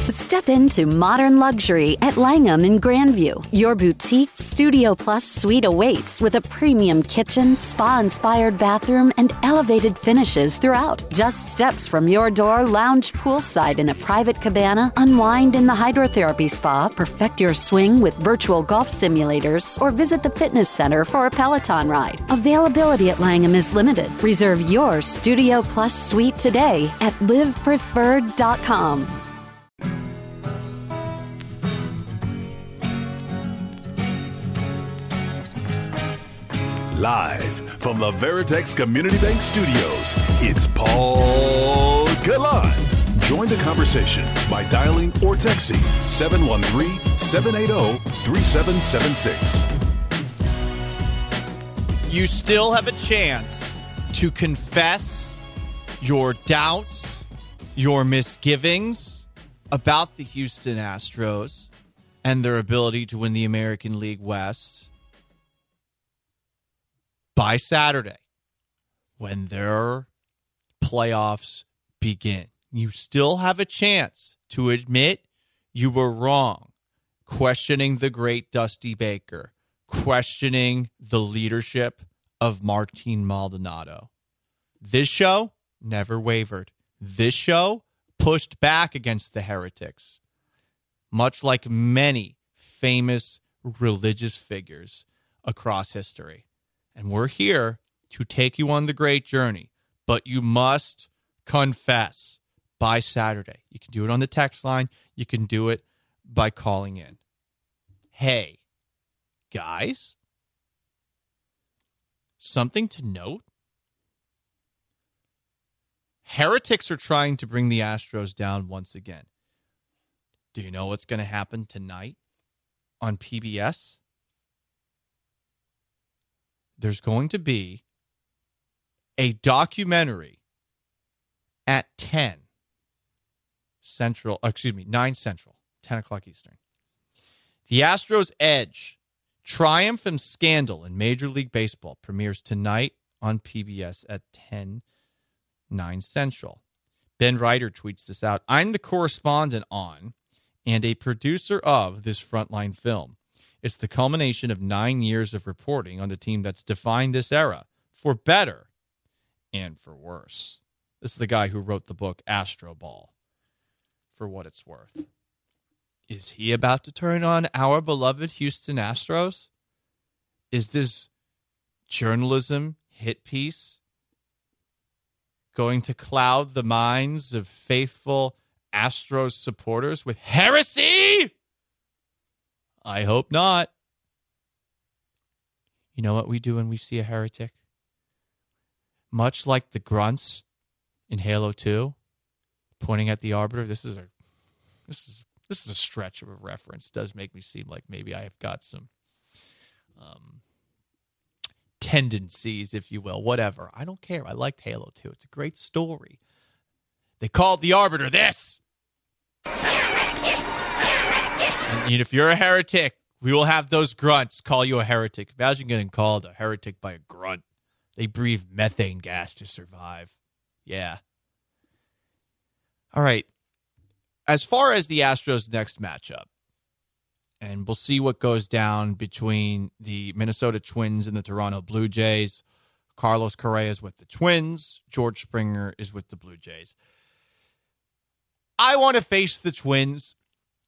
Step into modern luxury at Langham in Grandview. Your boutique Studio Plus suite awaits with a premium kitchen, spa-inspired bathroom, and elevated finishes throughout. Just steps from your door, lounge poolside in a private cabana, unwind in the hydrotherapy spa, perfect your swing with virtual golf simulators, or visit the fitness center for a Peloton ride. Availability at Langham is limited. Reserve your Studio Plus suite today at livepreferred.com. Live from the Veritex Community Bank Studios, it's Paul Gallant. Join the conversation by dialing or texting 713-780-3776. You still have a chance to confess your doubts, your misgivings about the Houston Astros and their ability to win the American League West by Saturday, when their playoffs begin. You still have a chance to admit you were wrong, questioning the great Dusty Baker, questioning the leadership of Martin Maldonado. This show never wavered. This show pushed back against the heretics, much like many famous religious figures across history. And we're here to take you on the great journey. But you must confess by Saturday. You can do it on the text line. You can do it by calling in. Hey, guys, something to note. Heretics are trying to bring the Astros down once again. Do you know what's going to happen tonight on PBS? There's going to be a documentary at 9 Central, 10 o'clock Eastern. The Astros' Edge, Triumph and Scandal in Major League Baseball premieres tonight on PBS at 9 Central. Ben Ryder tweets this out. I'm the correspondent on and a producer of this frontline film. It's the culmination of 9 years of reporting on the team that's defined this era, for better and for worse. This is the guy who wrote the book Astro Ball, for what it's worth. Is he about to turn on our beloved Houston Astros? Is this journalism hit piece going to cloud the minds of faithful Astros supporters with heresy? I hope not. You know what we do when we see a heretic? Much like the grunts in Halo 2, pointing at the Arbiter. This is a stretch of a reference. It does make me seem like maybe I have got some tendencies, if you will. Whatever. I don't care. I liked Halo 2. It's a great story. They called the Arbiter this. And if you're a heretic, we will have those grunts call you a heretic. Imagine getting called a heretic by a grunt. They breathe methane gas to survive. Yeah. All right. As far as the Astros' next matchup, and we'll see what goes down between the Minnesota Twins and the Toronto Blue Jays. Carlos Correa is with the Twins. George Springer is with the Blue Jays. I want to face the Twins.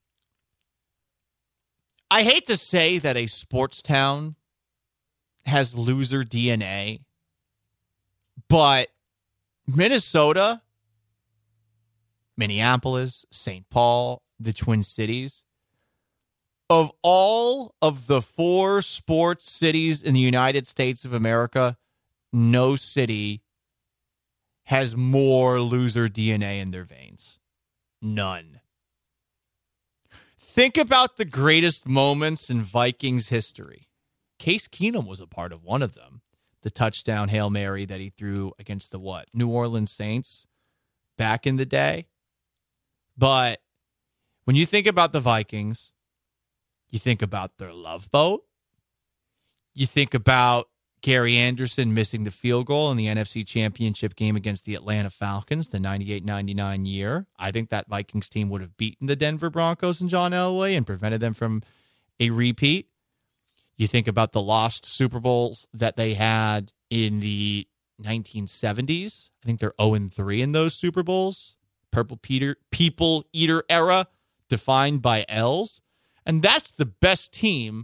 I hate to say that a sports town has loser DNA, but Minnesota, Minneapolis, St. Paul, the Twin Cities, of all of the 4 sports cities in the United States of America, no city has more loser DNA in their veins. None. Think about the greatest moments in Vikings history. Case Keenum was a part of one of them. The touchdown Hail Mary that he threw against the New Orleans Saints back in the day. But when you think about the Vikings, you think about their Love Boat. You think about Gary Anderson missing the field goal in the NFC Championship game against the Atlanta Falcons, the 98-99 year. I think that Vikings team would have beaten the Denver Broncos and John Elway and prevented them from a repeat. You think about the lost Super Bowls that they had in the 1970s. I think they're 0-3 in those Super Bowls. Purple People Eater era defined by L's. And that's the best team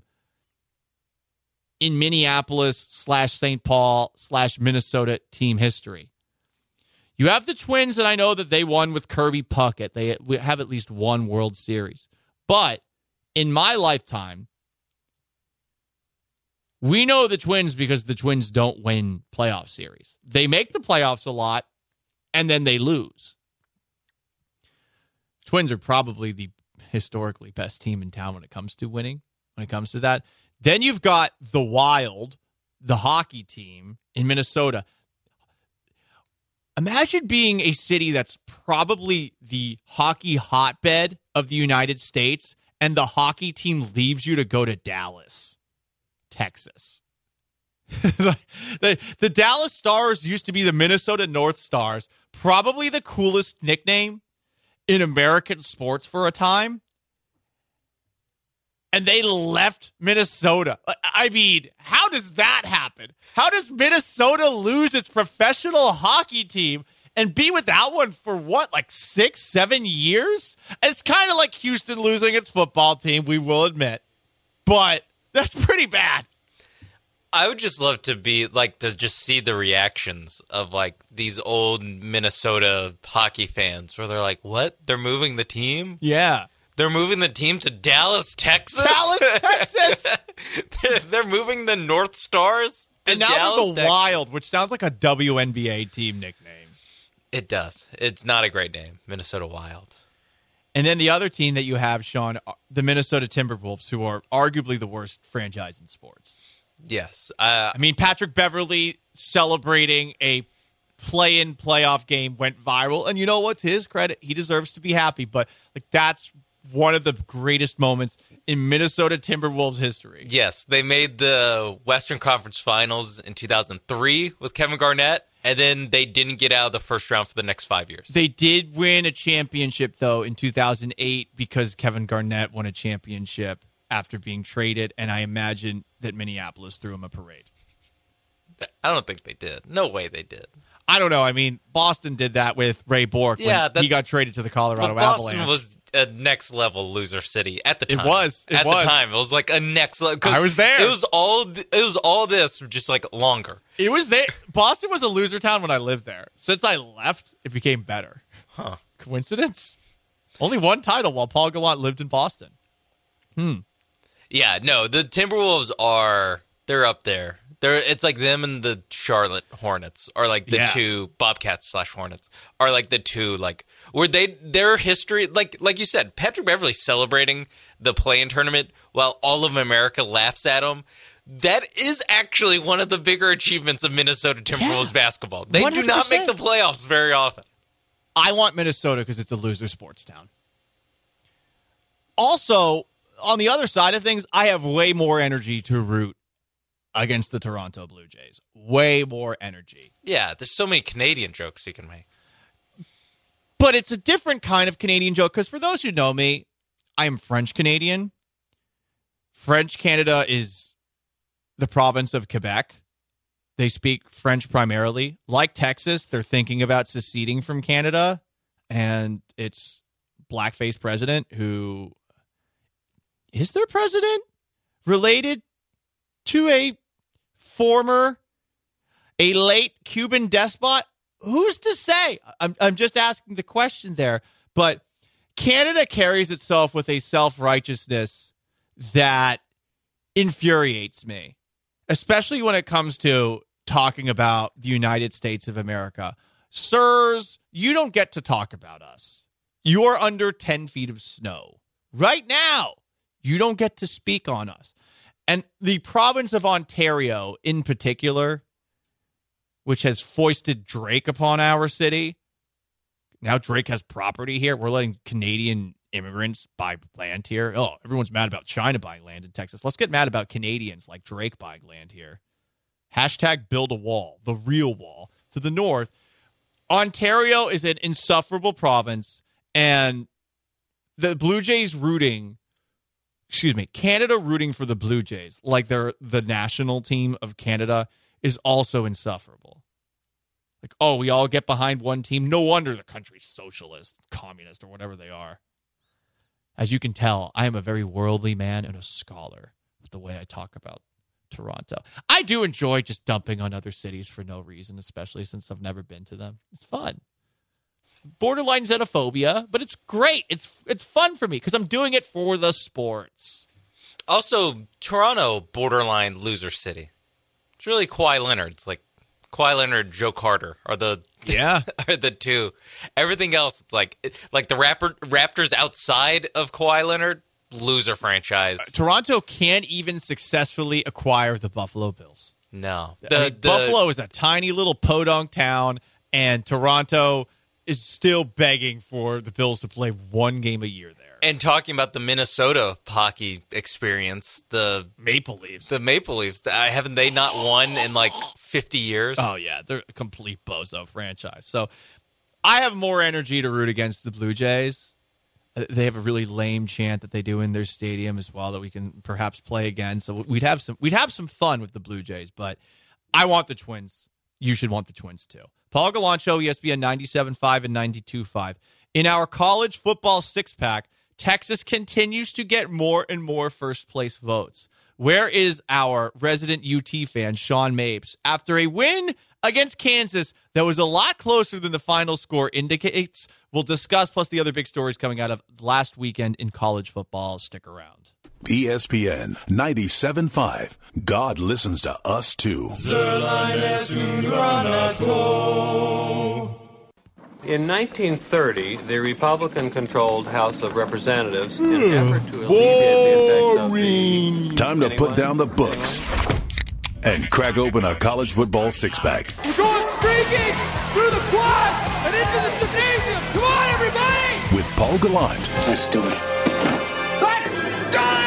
in Minneapolis/St. Paul/Minnesota team history. You have the Twins, and I know that they won with Kirby Puckett. They have at least one World Series. But in my lifetime, we know the Twins because the Twins don't win playoff series. They make the playoffs a lot, and then they lose. Twins are probably the historically best team in town when it comes to winning, when it comes to that. Then you've got the Wild, the hockey team in Minnesota. Imagine being a city that's probably the hockey hotbed of the United States, and the hockey team leaves you to go to Dallas, Texas. The Dallas Stars used to be the Minnesota North Stars, probably the coolest nickname in American sports for a time. And they left Minnesota. I mean, how does that happen? How does Minnesota lose its professional hockey team and be without one for what, like 6-7 years? It's kind of like Houston losing its football team, we will admit. But that's pretty bad. I would just love to just see the reactions of like these old Minnesota hockey fans where they're like, what? They're moving the team? Yeah. They're moving the team to Dallas, Texas? Dallas, Texas! they're moving the North Stars to and now Dallas, the Wild, which sounds like a WNBA team nickname. It does. It's not a great name, Minnesota Wild. And then the other team that you have, Sean, the Minnesota Timberwolves, who are arguably the worst franchise in sports. Yes. I mean, Patrick Beverley celebrating a play-in playoff game went viral. And you know what? To his credit, he deserves to be happy. But like that's one of the greatest moments in Minnesota Timberwolves history. Yes, they made the Western Conference Finals in 2003 with Kevin Garnett, and then they didn't get out of the first round for the next 5 years. They did win a championship, though, in 2008 because Kevin Garnett won a championship after being traded, and I imagine that Minneapolis threw him a parade. I don't think they did. No way they did. I don't know. I mean, Boston did that with Ray Bork when he got traded to the Colorado Avalanche. Boston was a next-level loser city at the time. It was. At the time. It was like a next level. I was there. It was all this, just like longer. It was there. Boston was a loser town when I lived there. Since I left, it became better. Huh. Coincidence? Only one title while Paul Gallant lived in Boston. Yeah, no, the Timberwolves they're up there. It's like them and the Charlotte Hornets are like the two Bobcats/Hornets are like the two like where their history like you said, Patrick Beverley celebrating the play-in tournament while all of America laughs at him. That is actually one of the bigger achievements of Minnesota Timberwolves basketball. They 100%. Do not make the playoffs very often. I want Minnesota because it's a loser sports town. Also, on the other side of things, I have way more energy to root against the Toronto Blue Jays. Way more energy. Yeah, there's so many Canadian jokes you can make. But it's a different kind of Canadian joke, because for those who know me, I am French-Canadian. French Canada is the province of Quebec. They speak French primarily. Like Texas, they're thinking about seceding from Canada, and it's blackface president who... Is their president related to a late Cuban despot? Who's to say? I'm just asking the question there. But Canada carries itself with a self-righteousness that infuriates me, especially when it comes to talking about the United States of America. Sirs, you don't get to talk about us. You are under 10 feet of snow. Right now, you don't get to speak on us. And the province of Ontario in particular, which has foisted Drake upon our city. Now Drake has property here. We're letting Canadian immigrants buy land here. Oh, everyone's mad about China buying land in Texas. Let's get mad about Canadians like Drake buying land here. Hashtag build a wall, the real wall, to the north. Ontario is an insufferable province, and the Blue Jays Canada rooting for the Blue Jays, like they're the national team of Canada, is also insufferable. Like, oh, we all get behind one team. No wonder the country's socialist, communist, or whatever they are. As you can tell, I am a very worldly man and a scholar with the way I talk about Toronto. I do enjoy just dumping on other cities for no reason, especially since I've never been to them. It's fun. Borderline xenophobia, but it's great. It's fun for me because I'm doing it for the sports. Also, Toronto, borderline loser city. It's really Kawhi Leonard. It's like Kawhi Leonard, Joe Carter are the two. Everything else, it's like the Raptors outside of Kawhi Leonard, loser franchise. Toronto can't even successfully acquire the Buffalo Bills. No. Buffalo is a tiny little podunk town, and Toronto is still begging for the Bills to play one game a year there. And talking about the Minnesota hockey experience, the Maple Leafs, haven't they not won in like 50 years? Oh, yeah. They're a complete bozo franchise. So I have more energy to root against the Blue Jays. They have a really lame chant that they do in their stadium as well that we can perhaps play again. So we'd have some fun with the Blue Jays, but I want the Twins. You should want the Twins too. Paul Gallant Show, ESPN 97.5 and 92.5. In our college football six-pack, Texas continues to get more and more first-place votes. Where is our resident UT fan, Sean Mapes, after a win against Kansas that was a lot closer than the final score indicates? We'll discuss, plus the other big stories coming out of last weekend in college football. Stick around. ESPN 97.5. God listens to us too. In 1930, the Republican-controlled House of Representatives, in an effort to alleviate the effects of the... Time to put down the books and crack open a college football six-pack. We're going streaking through the quad and into the gymnasium. Come on, everybody! With Paul Gallant. Let's do it. Let's do it!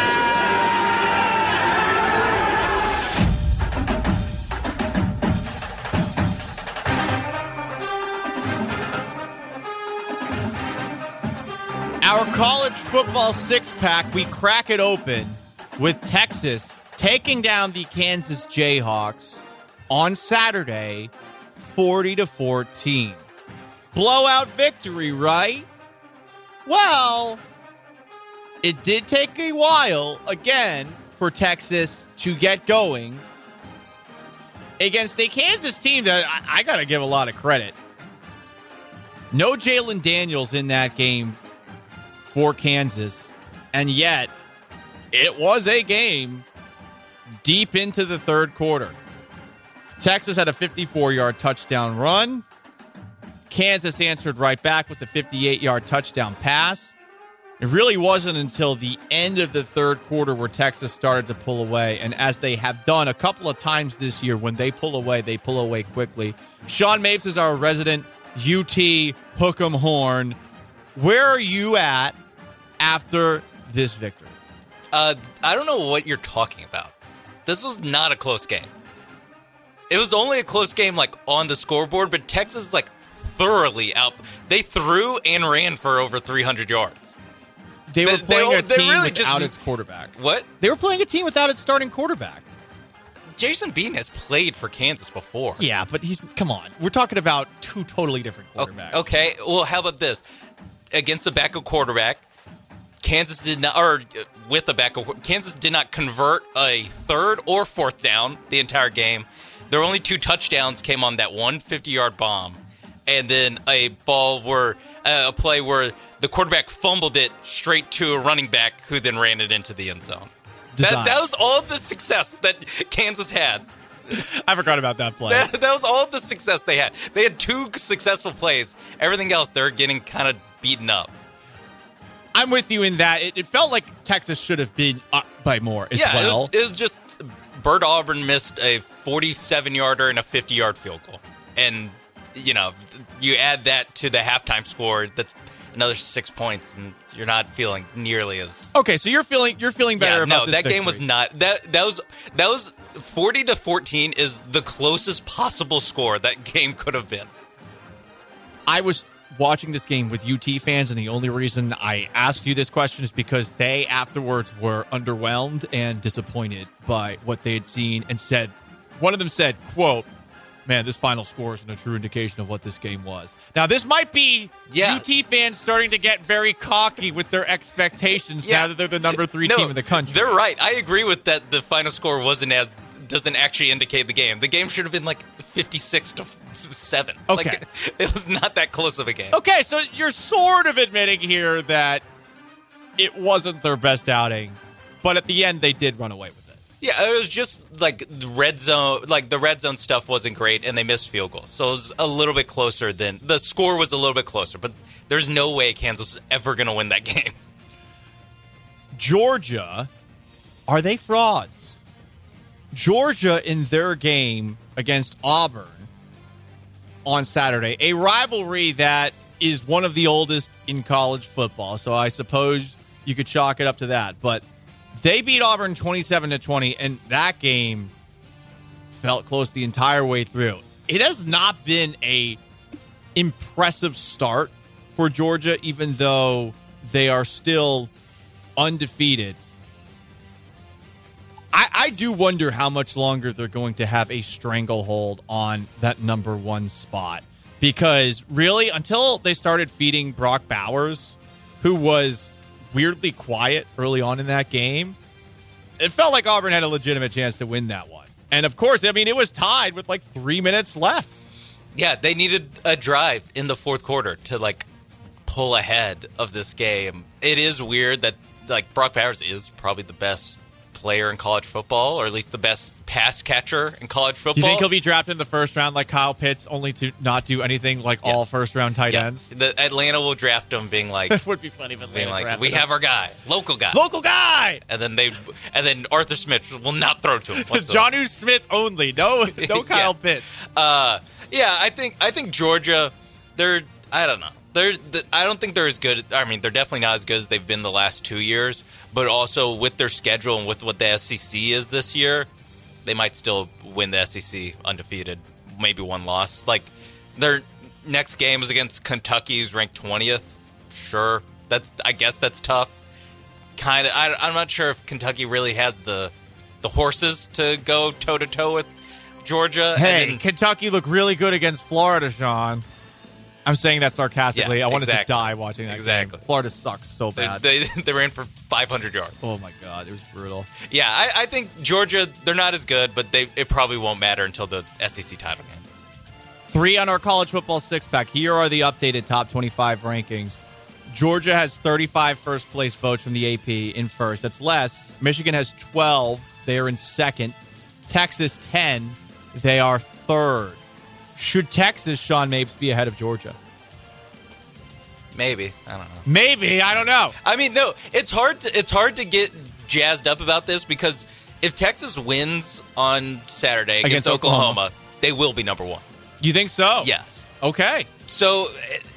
Our college football six-pack, we crack it open with Texas taking down the Kansas Jayhawks on Saturday, 40-14. Blowout victory, right? Well, it did take a while, again, for Texas to get going against a Kansas team that I got to give a lot of credit. No Jalen Daniels in that game for Kansas, and yet it was a game deep into the third quarter. Texas had a 54-yard touchdown run. Kansas answered right back with a 58-yard touchdown pass. It really wasn't until the end of the third quarter where Texas started to pull away, and as they have done a couple of times this year, when they pull away quickly. Sean Mapes is our resident UT Hook'em Horn. Where are you at after this victory? I don't know what you're talking about. This was not a close game. It was only a close game, like, on the scoreboard, but Texas, like, thoroughly out. They threw and ran for over 300 yards. They were playing a team really without its quarterback. What? They were playing a team without its starting quarterback. Jason Bean has played for Kansas before. Yeah, but come on. We're talking about two totally different quarterbacks. Okay, well, how about this? Against a backup quarterback, Kansas did not, or with a backup, Kansas did not convert a third or fourth down the entire game. Their only two touchdowns came on that one 50-yard bomb, and then a play where the quarterback fumbled it straight to a running back who then ran it into the end zone. That was all the success that Kansas had. I forgot about that play. That was all the success they had. They had two successful plays. Everything else, they're getting kind of beaten up. I'm with you in that. It felt like Texas should have been up by more as well. It was just Bert Auburn missed a 47-yarder and a 50-yard field goal. And, you add that to the halftime score, that's another 6 points, and you're not feeling nearly as... Okay, so you're feeling better about this that victory. game was not... That was 40-14 is the closest possible score that game could have been. I was watching this game with UT fans, and the only reason I asked you this question is because they afterwards were underwhelmed and disappointed by what they had seen, and said, one of them said, quote, "Man, this final score isn't a true indication of what this game was." Now, this might be UT fans starting to get very cocky with their expectations now that they're the number 3 team in the country. They're right. I agree with that. The final score doesn't actually indicate the game. The game should have been like 56-7. Okay. Like, it was not that close of a game. Okay, so you're sort of admitting here that it wasn't their best outing, but at the end they did run away with it. Yeah, it was just like the red zone stuff wasn't great, and they missed field goals. So it was a little bit closer than the score was a little bit closer, but there's no way Kansas is ever going to win that game. Georgia, are they frauds? Georgia in their game against Auburn on Saturday, a rivalry that is one of the oldest in college football, so I suppose you could chalk it up to that, but they beat Auburn 27-20, and that game felt close the entire way through. It has not been a impressive start for Georgia, even though they are still undefeated. I do wonder how much longer they're going to have a stranglehold on that number 1 spot. Because really, until they started feeding Brock Bowers, who was weirdly quiet early on in that game, it felt like Auburn had a legitimate chance to win that one. And of course, I mean, it was tied with like 3 minutes left. Yeah, they needed a drive in the fourth quarter to like pull ahead of this game. It is weird that like Brock Bowers is probably the best player in college football, or at least the best pass catcher in college football. Do you think he'll be drafted in the first round like Kyle Pitts, only to not do anything like all first-round tight ends? The Atlanta will draft him being like... It would be funny if Atlanta like, we have our guy, local guy. Local guy! And then Arthur Smith will not throw to him whatsoever. Jonnu Smith only. No Kyle Pitts. Yeah, I think Georgia, I don't know. I don't think they're as good. I mean, they're definitely not as good as they've been the last 2 years. But also with their schedule and with what the SEC is this year, they might still win the SEC undefeated. Maybe one loss. Like their next game is against Kentucky, who's ranked 20th. Sure, I guess that's tough. Kind of. I'm not sure if Kentucky really has the horses to go toe to toe with Georgia. Hey, Kentucky looked really good against Florida, Sean. I'm saying that sarcastically. Yeah, I wanted to die watching that game. Florida sucks so bad. They ran for 500 yards. Oh, my God. It was brutal. Yeah, I think Georgia, they're not as good, but it probably won't matter until the SEC title game. 3 on our college football six-pack. Here are the updated top 25 rankings. Georgia has 35 first-place votes from the AP in first. That's less. Michigan has 12. They are in second. Texas, 10. They are third. Should Texas, Sean Mapes, be ahead of Georgia? Maybe. I don't know. Maybe. I don't know. I mean, no. It's hard to get jazzed up about this because if Texas wins on Saturday against Oklahoma, they will be number 1. You think so? Yes. Okay. So,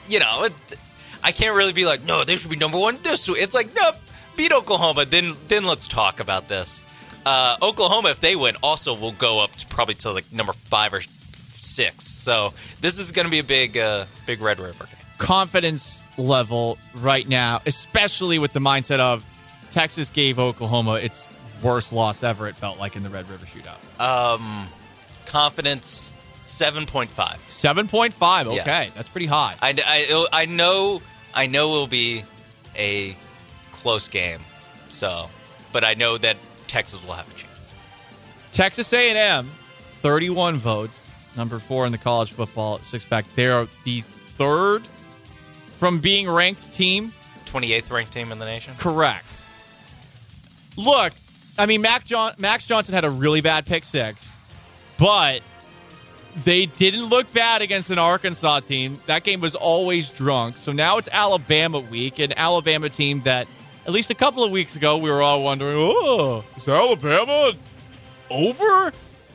I can't really be like, no, they should be number 1 this week. It's like, no, beat Oklahoma, then let's talk about this. Oklahoma, if they win, also will go up to probably to like number 5 or 6. So this is going to be a big Red River game. Confidence level right now, especially with the mindset of Texas gave Oklahoma its worst loss ever, it felt like, in the Red River shootout. Confidence 7.5. 7.5. Okay, yes. That's pretty high. I know it'll be a close game. So, but I know that Texas will have a chance. Texas A&M, 31 votes, number 4 in the college football six-pack. They are the third from being ranked team. 28th ranked team in the nation? Correct. Look, I mean, Max Johnson had a really bad pick six, but they didn't look bad against an Arkansas team. That game was always drunk. So now it's Alabama week, an Alabama team that at least a couple of weeks ago we were all wondering, oh, is Alabama over?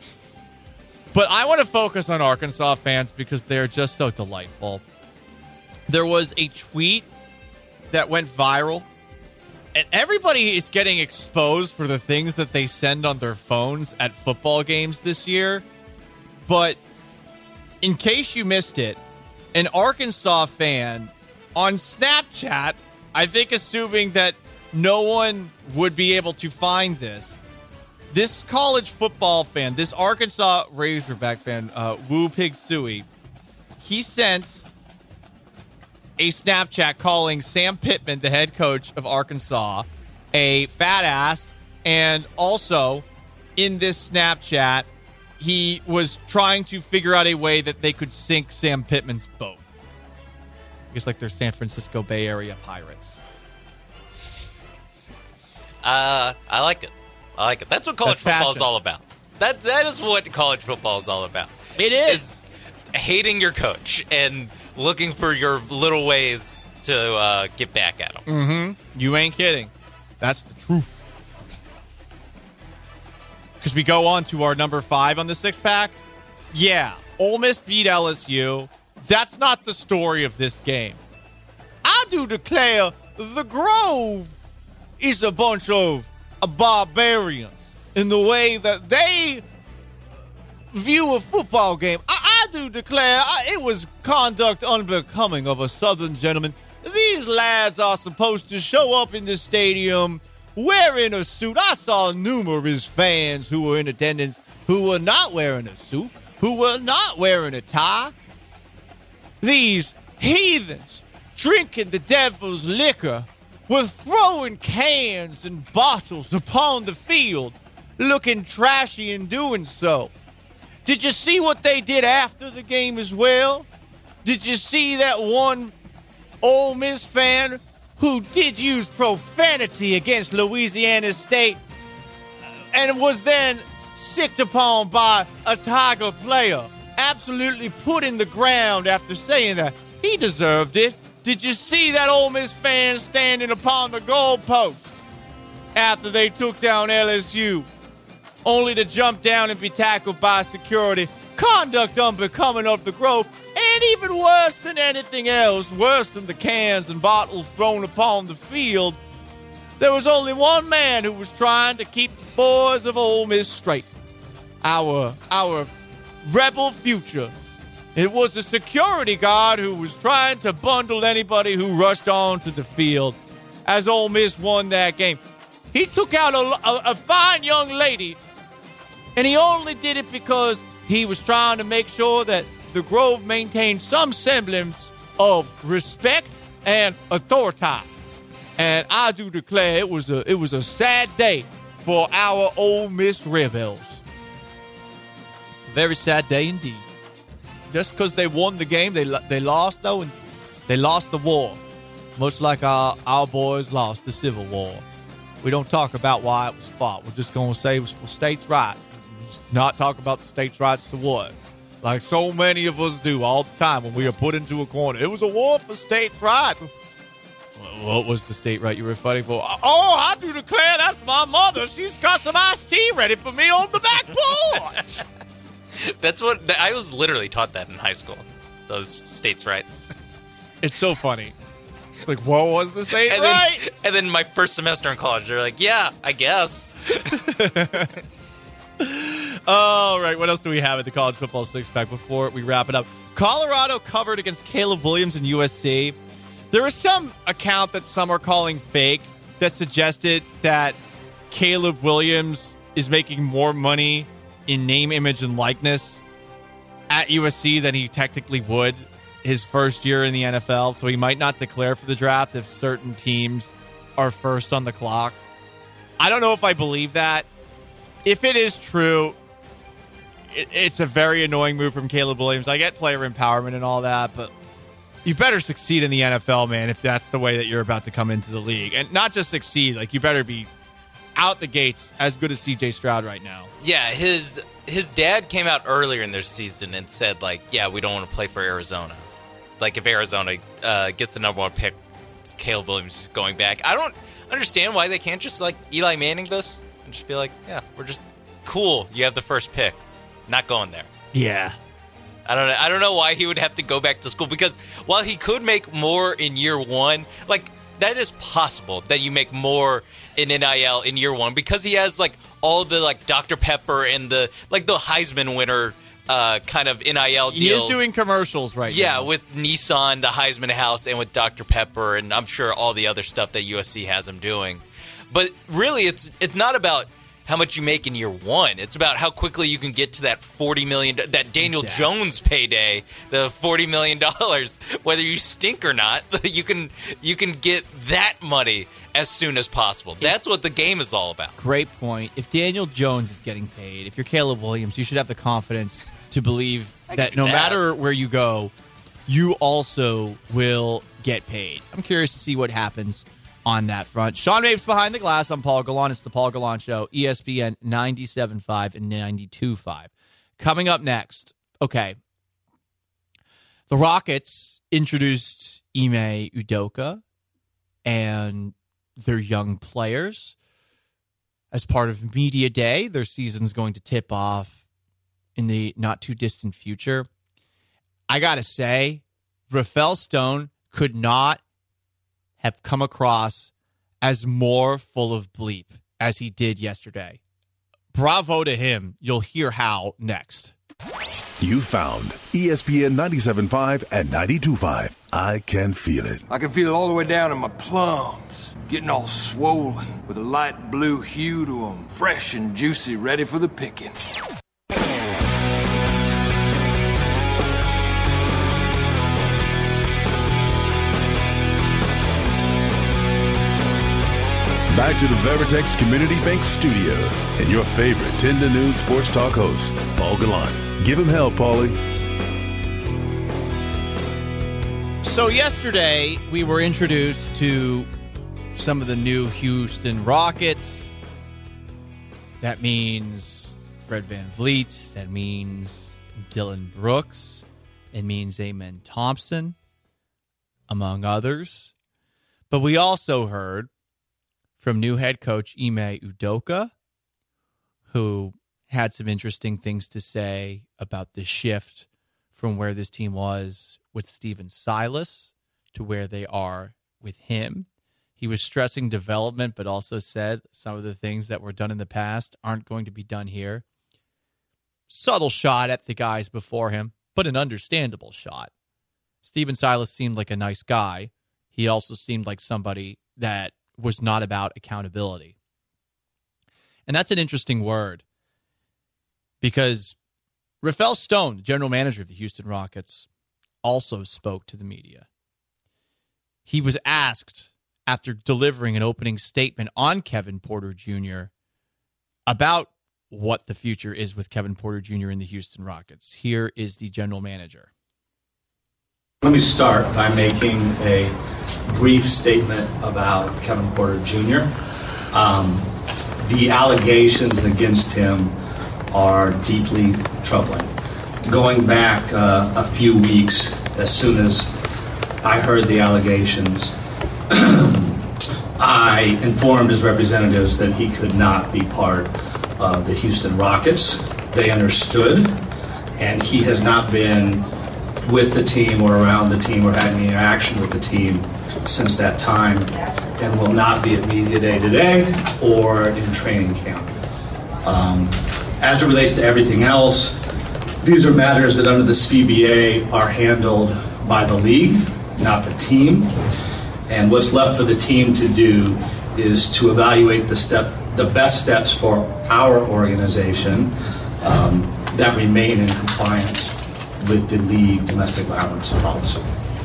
But I want to focus on Arkansas fans because they're just so delightful. There was a tweet that went viral And everybody is getting exposed for the things that they send on their phones at football games this year. But in case you missed it, an Arkansas fan on Snapchat, I think assuming that no one would be able to find this college football fan, this Arkansas Razorback fan, Woo Pig Suey, he sent a Snapchat calling Sam Pittman, the head coach of Arkansas, a fat ass. And also, in this Snapchat, he was trying to figure out a way that they could sink Sam Pittman's boat. I guess like they're San Francisco Bay Area pirates. I like it. That's what college football is all about. That is what college football is all about. It is. It's hating your coach and looking for your little ways to get back at him. Mm-hmm. You ain't kidding. That's the truth. Because we go on to our number 5 on the 6-pack. Yeah, Ole Miss beat LSU. That's not the story of this game. I do declare the Grove is a bunch of barbarians in the way that they view a football game. I do declare it was conduct unbecoming of a Southern gentleman. These lads are supposed to show up in the stadium wearing a suit. I saw numerous fans who were in attendance who were not wearing a suit, who were not wearing a tie. These heathens drinking the devil's liquor were throwing cans and bottles upon the field, looking trashy in doing so. Did you see what they did after the game as well? Did you see that one Ole Miss fan who did use profanity against Louisiana State and was then sicked upon by a Tiger player, absolutely put in the ground after saying that? He deserved it. Did you see that Ole Miss fan standing upon the goalpost after they took down LSU, only to jump down and be tackled by security? Conduct unbecoming of the Grove, and even worse than anything else, worse than the cans and bottles thrown upon the field, there was only one man who was trying to keep the boys of Ole Miss straight. Our rebel future. It was the security guard who was trying to bundle anybody who rushed onto the field as Ole Miss won that game. He took out a fine young lady, and he only did it because he was trying to make sure that the Grove maintained some semblance of respect and authority. And I do declare it was a sad day for our Ole Miss Rebels. Very sad day indeed. Just because they won the game, they lost, though, and they lost the war. Much like our boys lost the Civil War. We don't talk about why it was fought. We're just going to say it was for states' rights. Not talk about the states' rights to what? Like so many of us do all the time when we are put into a corner. It was a war for states' rights. What was the state right you were fighting for? Oh, I do declare that's my mother. She's got some iced tea ready for me on the back porch. That's what I was literally taught that in high school. Those states' rights. It's so funny. It's like, what was the state and right? And then my first semester in college, they're like, yeah, I guess. All right, what else do we have at the college football 6-pack before we wrap it up? Colorado covered against Caleb Williams and USC. There was some account that some are calling fake that suggested that Caleb Williams is making more money in name, image, and likeness at USC than he technically would his first year in the NFL, so he might not declare for the draft if certain teams are first on the clock. I don't know if I believe that. If it is true, it's a very annoying move from Caleb Williams. I get player empowerment and all that, but you better succeed in the NFL, man, if that's the way that you're about to come into the league. And not just succeed, like you better be out the gates as good as CJ Stroud right now. Yeah, his dad came out earlier in their season and said, like, yeah, we don't want to play for Arizona. Like, if Arizona gets the number 1 pick, Caleb Williams is going back. I don't understand why they can't just, like, Eli Manning this and just be like, yeah, we're just cool. You have the first pick. Not going there. Yeah. I don't know why he would have to go back to school, because while he could make more in year one, like, that is possible that you make more in NIL in year one because he has like all the like Dr. Pepper and the Heisman winner kind of NIL deals. He is doing commercials right now. Yeah, with Nissan, the Heisman House, and with Dr. Pepper, and I'm sure all the other stuff that USC has him doing. But really, it's not about how much you make in year one. It's about how quickly you can get to that $40 million, that Daniel Jones payday, the $40 million. Whether you stink or not, you can get that money as soon as possible. That's what the game is all about. Great point. If Daniel Jones is getting paid, if you're Caleb Williams, you should have the confidence to believe that no matter where you go, you also will get paid. I'm curious to see what happens on that front. Sean Mapes behind the glass. I'm Paul Gallant. It's the Paul Gallant Show, ESPN 97.5 and 92.5. Coming up next, okay, the Rockets introduced Ime Udoka and their young players as part of Media Day. Their season's going to tip off in the not-too-distant future. I got to say, Rafael Stone could not have come across as more full of bleep as he did yesterday. Bravo to him. You'll hear how next. You found ESPN 97.5 and 92.5. I can feel it. I can feel it all the way down in my plums, getting all swollen with a light blue hue to them, fresh and juicy, ready for the picking. Back to the Veritex Community Bank Studios and your favorite 10 to noon sports talk host, Paul Gallant. Give him hell, Paulie. So yesterday, we were introduced to some of the new Houston Rockets. That means Fred VanVleet. That means Dylan Brooks. It means Amen Thompson, among others. But we also heard from new head coach Ime Udoka, who had some interesting things to say about the shift from where this team was with Stephen Silas to where they are with him. He was stressing development, but also said some of the things that were done in the past aren't going to be done here. Subtle shot at the guys before him, but an understandable shot. Stephen Silas seemed like a nice guy. He also seemed like somebody that was not about accountability. And that's an interesting word because Rafael Stone, the general manager of the Houston Rockets, also spoke to the media. He was asked after delivering an opening statement on Kevin Porter Jr. about what the future is with Kevin Porter Jr. in the Houston Rockets. Here is the general manager. Let me start by making a brief statement about Kevin Porter Jr. The allegations against him are deeply troubling. Going back a few weeks, as soon as I heard the allegations, I informed his representatives that he could not be part of the Houston Rockets. They understood, and he has not been with the team or around the team or had any interaction with the team since that time, and will not be at Media Day today or in training camp. As it relates to everything else, these are matters that under the CBA are handled by the league, not the team. And what's left for the team to do is to evaluate the best steps for our organization that remain in compliance with the league domestic violence policy.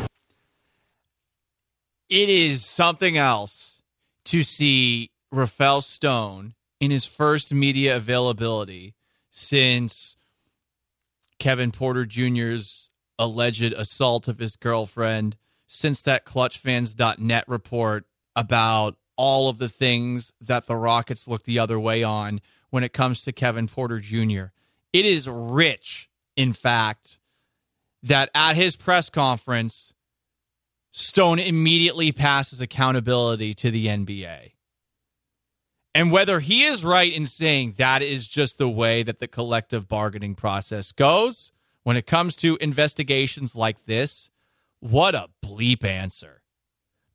It is something else to see Rafael Stone in his first media availability since Kevin Porter Jr.'s alleged assault of his girlfriend, since that ClutchFans.net report about all of the things that the Rockets look the other way on when it comes to Kevin Porter Jr. It is rich, in fact, that at his press conference, Stone immediately passes accountability to the NBA. And whether he is right in saying that is just the way that the collective bargaining process goes, when it comes to investigations like this, what a bleep answer.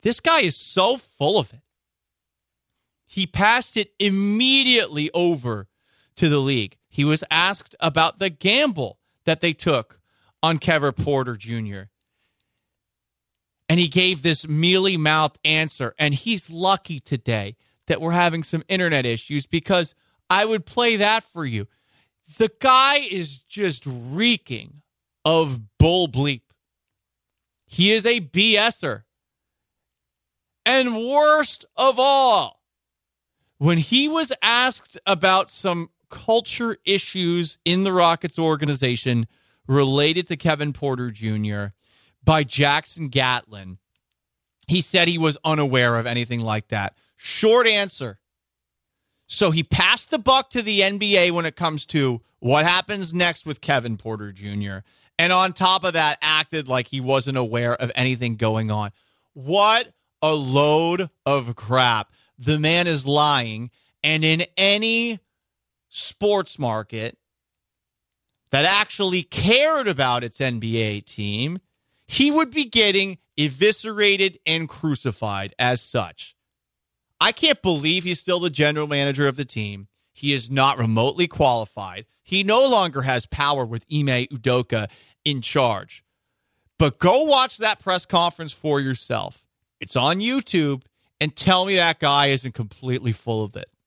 This guy is so full of it. He passed it immediately over to the league. He was asked about the gamble that they took on Kevin Porter Jr. And he gave this mealy-mouthed answer. And he's lucky today that we're having some internet issues because I would play that for you. The guy is just reeking of bull bleep. He is a BSer. And worst of all, when he was asked about some culture issues in the Rockets organization related to Kevin Porter Jr. by Jackson Gatlin, he said he was unaware of anything like that. Short answer. So he passed the buck to the NBA when it comes to what happens next with Kevin Porter Jr. And on top of that, acted like he wasn't aware of anything going on. What a load of crap. The man is lying. And in any sports market that actually cared about its NBA team, he would be getting eviscerated and crucified as such. I can't believe he's still the general manager of the team. He is not remotely qualified. He no longer has power with Ime Udoka in charge. But go watch that press conference for yourself. It's on YouTube, and tell me that guy isn't completely full of it.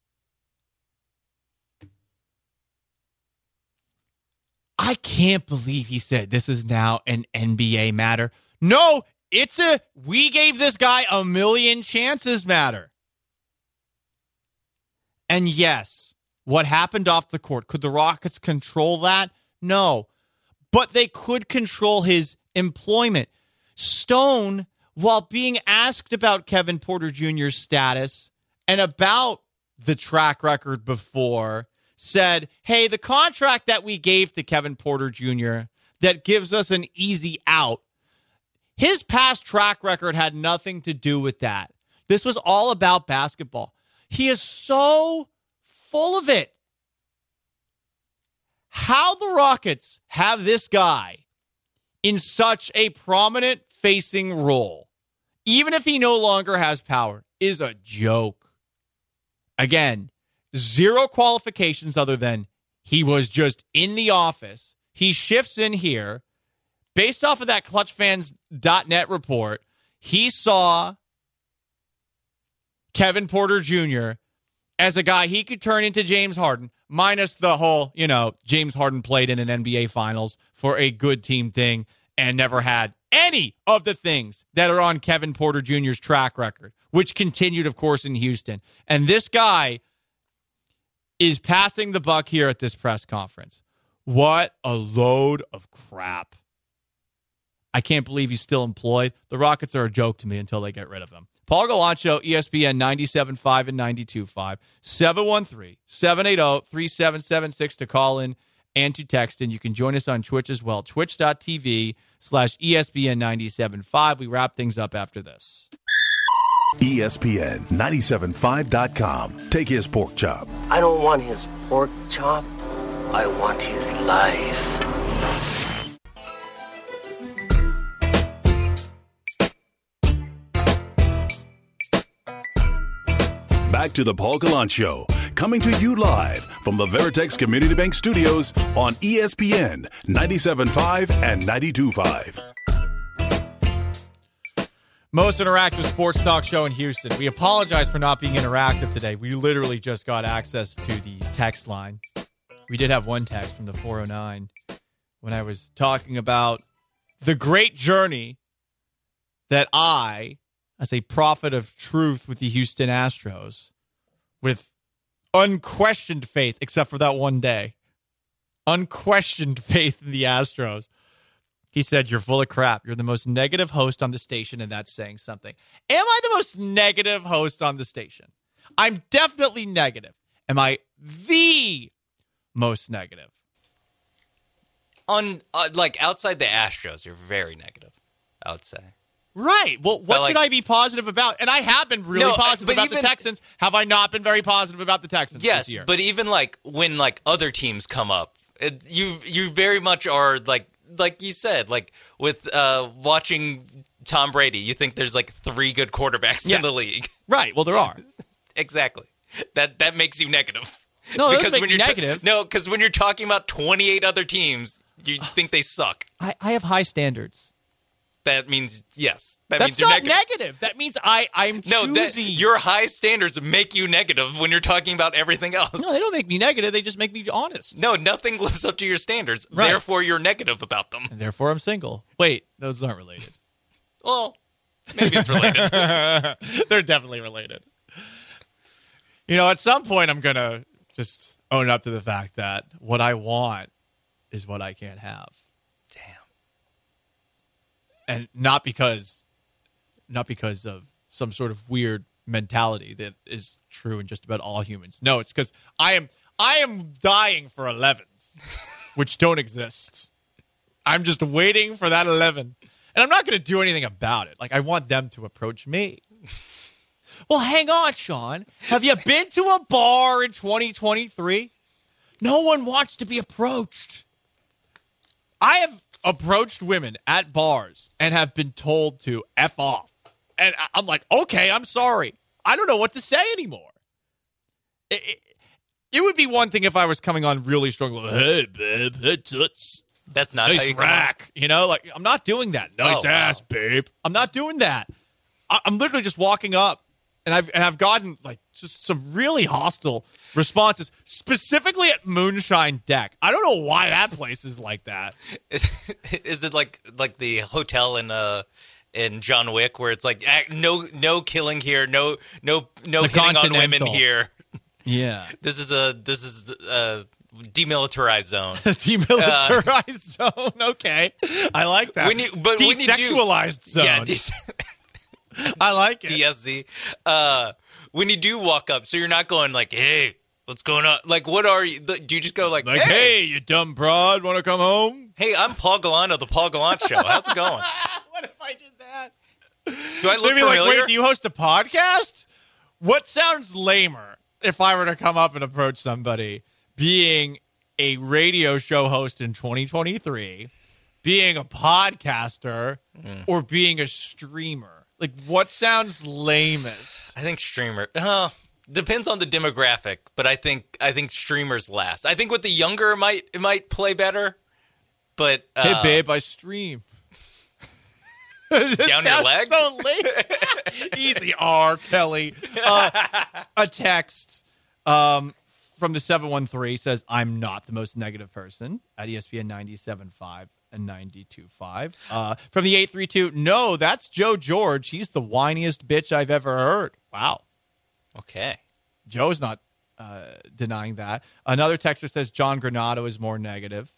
I can't believe he said this is now an NBA matter. No, it's a we gave this guy a million chances matter. And yes, what happened off the court, could the Rockets control that? No. But they could control his employment. Stone, while being asked about Kevin Porter Jr.'s status and about the track record before, said, hey, the contract that we gave to Kevin Porter Jr. that gives us an easy out, his past track record had nothing to do with that. This was all about basketball. He is so full of it. How the Rockets have this guy in such a prominent facing role, even if he no longer has power, is a joke. Again, zero qualifications other than he was just in the office. He shifts in here. Based off of that ClutchFans.net report, he saw Kevin Porter Jr. as a guy he could turn into James Harden, minus the whole, James Harden played in an NBA Finals for a good team thing and never had any of the things that are on Kevin Porter Jr.'s track record, which continued, of course, in Houston. And this guy is passing the buck here at this press conference. What a load of crap. I can't believe he's still employed. The Rockets are a joke to me until they get rid of him. Paul Gallant Show, ESPN 97.5 and 92.5, 713-780-3776 to call in and to text in. You can join us on Twitch as well, twitch.tv/ESPN 97.5. We wrap things up after this. ESPN 97.5.com. Take his pork chop. I don't want his pork chop. I want his life. Back to the Paul Gallant Show, coming to you live from the Veritex Community Bank Studios on ESPN 97.5 and 92.5. Most interactive sports talk show in Houston. We apologize for not being interactive today. We literally just got access to the text line. We did have one text from the 409 when I was talking about the great journey that I, as a prophet of truth with the Houston Astros, with unquestioned faith, except for that one day, unquestioned faith in the Astros. He said, you're full of crap. You're the most negative host on the station, and that's saying something. Am I the most negative host on the station? I'm definitely negative. Am I the most negative? On outside the Astros, you're very negative, I would say. Right. Well, what should I be positive about? And I have been really positive about the Texans. Have I not been very positive about the Texans this year? Yes, but even when other teams come up, you very much are like you said, with watching Tom Brady. You think there's like 3 good quarterbacks in the league. Right. Well, there are. Exactly. That makes you negative. No, that because doesn't make when me you're negative. No, because when you're talking about 28 other teams, you think they suck. I have high standards. That means yes. That That's means you're not negative. negative. That means I'm choosy. Your high standards make you negative when you're talking about everything else. No, they don't make me negative. They just make me honest. No, nothing lives up to your standards. Right. Therefore, you're negative about them. And therefore, I'm single. Wait, those aren't related. Well, maybe it's related. They're definitely related. At some point, I'm going to just own up to the fact that what I want is what I can't have. Damn. And not because of some sort of weird mentality that is true in just about all humans. No, it's because I am dying for 11s, which don't exist. I'm just waiting for that 11. And I'm not going to do anything about it. Like, I want them to approach me. Well, hang on, Sean. Have you been to a bar in 2023? No one wants to be approached. I have approached women at bars and have been told to F off. And I'm like, okay, I'm sorry. I don't know what to say anymore. It would be one thing if I was coming on really strong. Hey, babe, hey, toots. That's not nice how you rack. Like, I'm not doing that. Nice ass, babe. I'm not doing that. I'm literally just walking up, and I've gotten like just some really hostile responses, specifically at Moonshine Deck. I don't know why that place is like that. Is it like the hotel in John Wick where it's like no killing here, no hitting on women here. Yeah, this is a demilitarized zone. Demilitarized zone. Okay, I like that. Desexualized zone. Yeah, I like it. DSZ. When you do walk up, so you're not going like, "Hey, what's going on?" Like, what are you? Do you just go like, "Hey, you dumb broad, want to come home?" Hey, I'm Paul Gallant of the Paul Gallant Show. How's it going? What if I did that? Do I look familiar? Like, wait, do you host a podcast? What sounds lamer if I were to come up and approach somebody being a radio show host in 2023, being a podcaster, or being a streamer? Like, what sounds lamest? I think streamer. Depends on the demographic, but I think streamers last. I think with the younger it might play better. But hey, babe, I stream. Down your leg? So late. Easy, R. Kelly. A text from the 713 says, I'm not the most negative person at ESPN 97.5 and 92.5. From the 832, no, that's Joe George. He's the whiniest bitch I've ever heard. Wow. Okay. Joe's not denying that. Another texter says John Granato is more negative.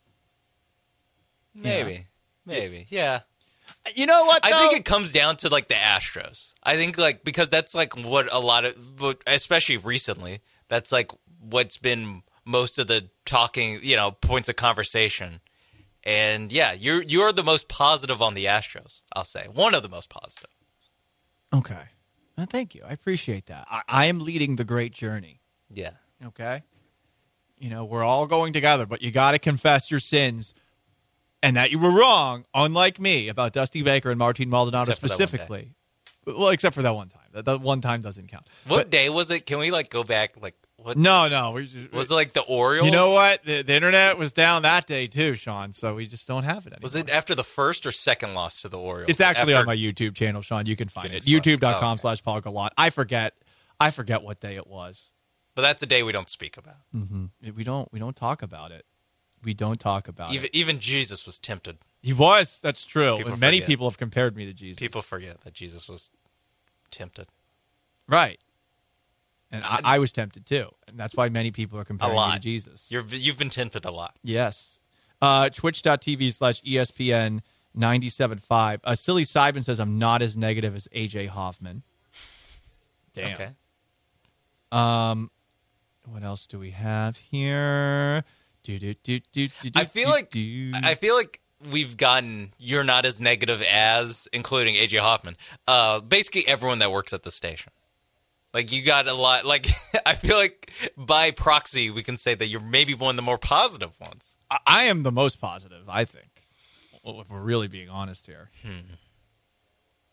Maybe. Yeah. You know what, though? I think it comes down to, like, the Astros. I think, like, because that's, like, what a lot of, especially recently, that's, like, what's been most of the talking, points of conversation. And, yeah, you're the most positive on the Astros, I'll say. One of the most positive. Okay. Well, thank you. I appreciate that. I am leading the great journey. Yeah. Okay? We're all going together, but you got to confess your sins. And that you were wrong, unlike me, about Dusty Baker and Martin Maldonado specifically. Well, except for that one time. That one time doesn't count. What day was it? Can we, like, go back? Like, what? No. Was it, like, the Orioles? You know what? The internet was down that day, too, Sean, so we just don't have it anymore. Was it after the first or second loss to the Orioles? It's actually on my YouTube channel, Sean. You can find it. YouTube.com/Paul Gallant. I forget what day it was. But that's a day we don't speak about. Mm-hmm. We don't talk about it. We don't talk about it. Even Jesus was tempted. He was. That's true. And many people have compared me to Jesus. People forget that Jesus was tempted. Right. And I was tempted too. And that's why many people are comparing me to Jesus. You've been tempted a lot. Yes. Twitch.tv/ESPN 97.5. Silly Simon says I'm not as negative as AJ Hoffman. Damn. Okay. What else do we have here? I feel like we've gotten you're not as negative as, including AJ Hoffman. Basically everyone that works at the station. Like, you got a lot. Like, I feel like by proxy we can say that you're maybe one of the more positive ones. I am the most positive, I think. If we're really being honest here.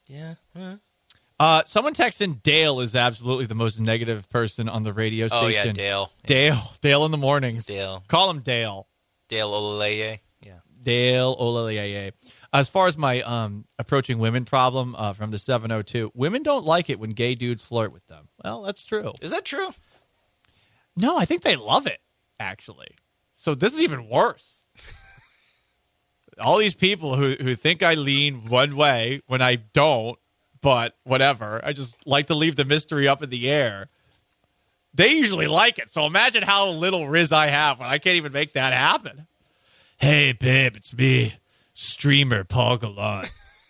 Yeah. Someone texts in Dale is absolutely the most negative person on the radio station. Oh, yeah, Dale. Dale in the mornings. Dale. Call him Dale. Dale Ololeye. Yeah. Dale Ololeye. As far as my approaching women problem from the 702, women don't like it when gay dudes flirt with them. Well, that's true. Is that true? No, I think they love it, actually. So this is even worse. All these people who think I lean one way when I don't, but whatever. I just like to leave the mystery up in the air. They usually like it. So imagine how little riz I have when I can't even make that happen. Hey, babe, it's me, streamer Paul Gallant.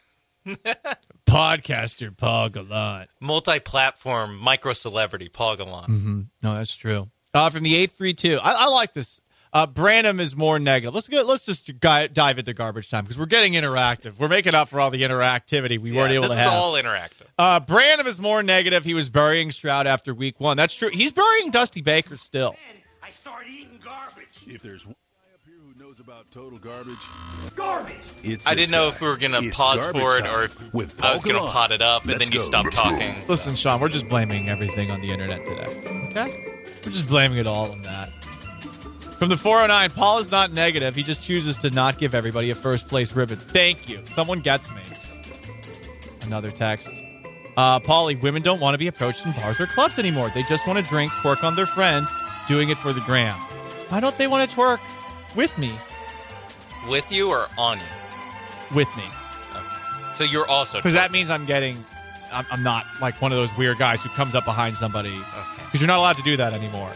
Podcaster Paul Gallant. Multi-platform micro-celebrity Paul Gallant. Mm-hmm. No, that's true. From the 832, I like this. Branham is more negative. Let's just dive into garbage time because we're getting interactive. We're making up for all the interactivity we weren't able to have. This is all interactive. Branham is more negative. He was burying Stroud after week 1. That's true. He's burying Dusty Baker still. Man, I started eating garbage. If there's one guy up here who knows about total garbage, Garbage. I didn't know if we were going to pause for it or if I was going to pot it up and then you stop talking. Listen, Sean, we're just blaming everything on the internet today. Okay? We're just blaming it all on that. From the 409, Paul is not negative. He just chooses to not give everybody a first-place ribbon. Thank you. Someone gets me. Another text. Paulie, women don't want to be approached in bars or clubs anymore. They just want to drink, twerk on their friend, doing it for the gram. Why don't they want to twerk with me? With you or on you? With me. Okay. So you're also... Because that means I'm not like one of those weird guys who comes up behind somebody. Because you're not allowed to do that anymore.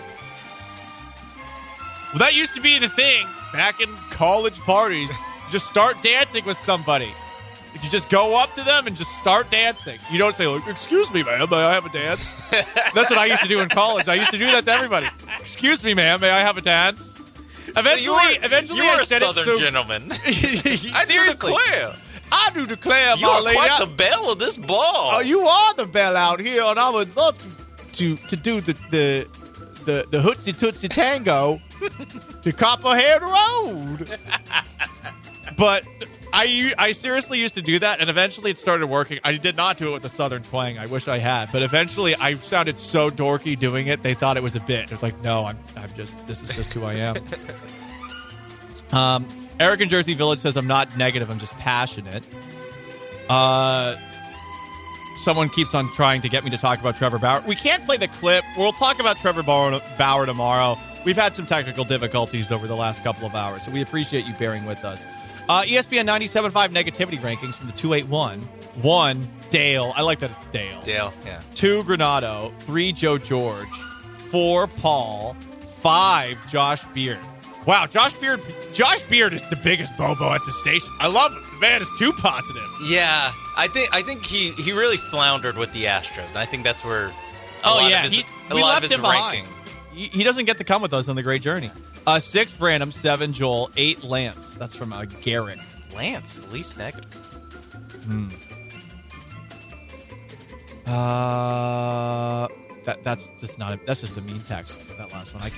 Well, that used to be the thing back in college parties. You just start dancing with somebody. You just go up to them and just start dancing. You don't say, like, excuse me, ma'am, may I have a dance? That's what I used to do in college. I used to do that to everybody. Excuse me, ma'am, may I have a dance? Eventually, you were I a said Southern it gentleman. I do declare. I do declare, you are quite the belle of this ball. Oh, you are the belle out here, and I would love to do the Hootsie Tootsie Tango to Copperhead Road. But I seriously used to do that, and eventually it started working. I did not do it with the Southern twang. I wish I had. But eventually I sounded so dorky doing it, they thought it was a bit. It was like, no, this is just who I am. Eric in Jersey Village says, I'm not negative, I'm just passionate. Someone keeps on trying to get me to talk about Trevor Bauer. We can't play the clip. We'll talk about Trevor Bauer tomorrow. We've had some technical difficulties over the last couple of hours, so we appreciate you bearing with us. ESPN 97.5 negativity rankings from the 281. 1, Dale. I like that it's Dale. Dale, yeah. 2, Granado. 3, Joe George. 4, Paul. 5, Josh Beard. Wow, Josh Beard is the biggest bobo at the station. I love him. The man is too positive. Yeah, I think he really floundered with the Astros. And I think that's where we left him behind. He doesn't get to come with us on the great journey. 6, Branham. 7, Joel. 8, Lance. That's from Garrick. Lance, the least negative. That's just a mean text. That last one, I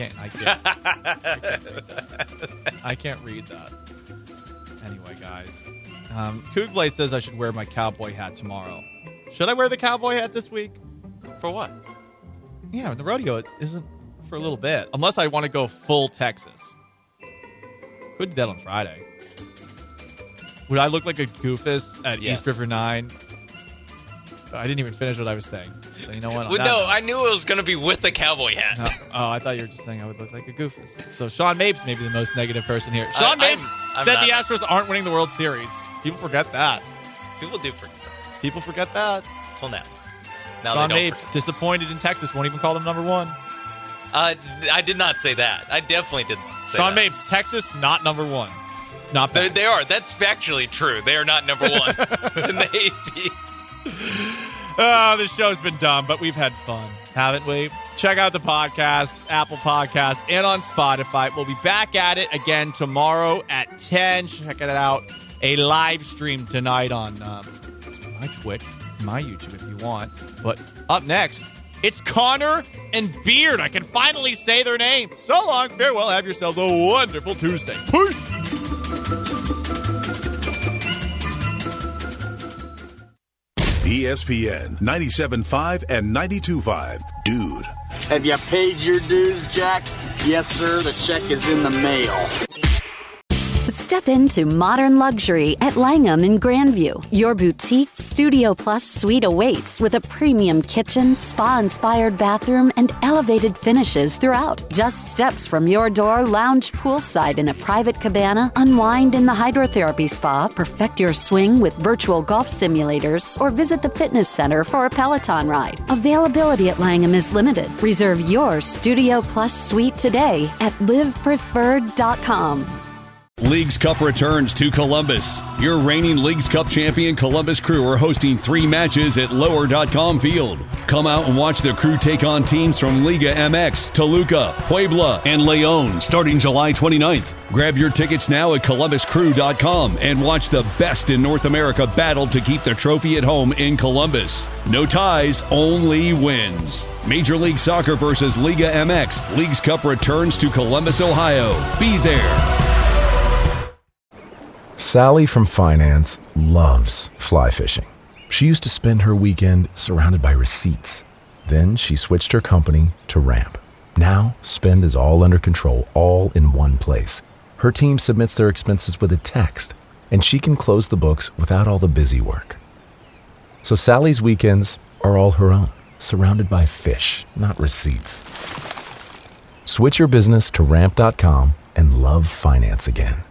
can't read that. Anyway, guys, Kooglay says I should wear my cowboy hat tomorrow. Should I wear the cowboy hat this week? For what? Yeah, the rodeo isn't for a little bit, unless I want to go full Texas. Could do that on Friday. Would I look like a goofus at East River 9? I didn't even finish what I was saying. So you know what? I knew it was going to be with the cowboy hat. I thought you were just saying I would look like a goofus. So Sean Mapes may be the most negative person here. Sean Mapes said the Astros aren't winning the World Series. People forget that. People do forget that. People forget that. Until now. Sean Mapes, disappointed in Texas, won't even call them number 1. I did not say that. I definitely didn't say Sean that. Mapes, Texas, not number 1. Not bad. They are. That's factually true. They are not number 1 in the AP. This show's been dumb, but we've had fun, haven't we? Check out the podcast, Apple Podcasts, and on Spotify. We'll be back at it again tomorrow at 10. Check it out. A live stream tonight on my Twitch, my YouTube if you want. But up next, it's Connor and Beard. I can finally say their names. So long, farewell. Have yourselves a wonderful Tuesday. Peace. ESPN 97.5 and 92.5. Dude. Have you paid your dues, Jack? Yes, sir. The check is in the mail. Step into modern luxury at Langham in Grandview. Your boutique Studio Plus suite awaits with a premium kitchen, spa-inspired bathroom, and elevated finishes throughout. Just steps from your door, lounge poolside in a private cabana, unwind in the hydrotherapy spa, perfect your swing with virtual golf simulators, or visit the fitness center for a Peloton ride. Availability at Langham is limited. Reserve your Studio Plus suite today at livepreferred.com. Leagues Cup returns to Columbus. Your reigning Leagues Cup champion Columbus Crew are hosting 3 matches at Lower.com Field. Come out and watch the Crew take on teams from Liga MX, Toluca, Puebla, and Leon starting July 29th. Grab your tickets now at ColumbusCrew.com and watch the best in North America battle to keep the trophy at home in Columbus. No ties, only wins. Major League Soccer versus Liga MX. Leagues Cup returns to Columbus, Ohio. Be there. Sally from finance loves fly fishing. She used to spend her weekend surrounded by receipts. Then she switched her company to Ramp. Now, spend is all under control, all in one place. Her team submits their expenses with a text, and she can close the books without all the busy work. So Sally's weekends are all her own, surrounded by fish, not receipts. Switch your business to Ramp.com and love finance again.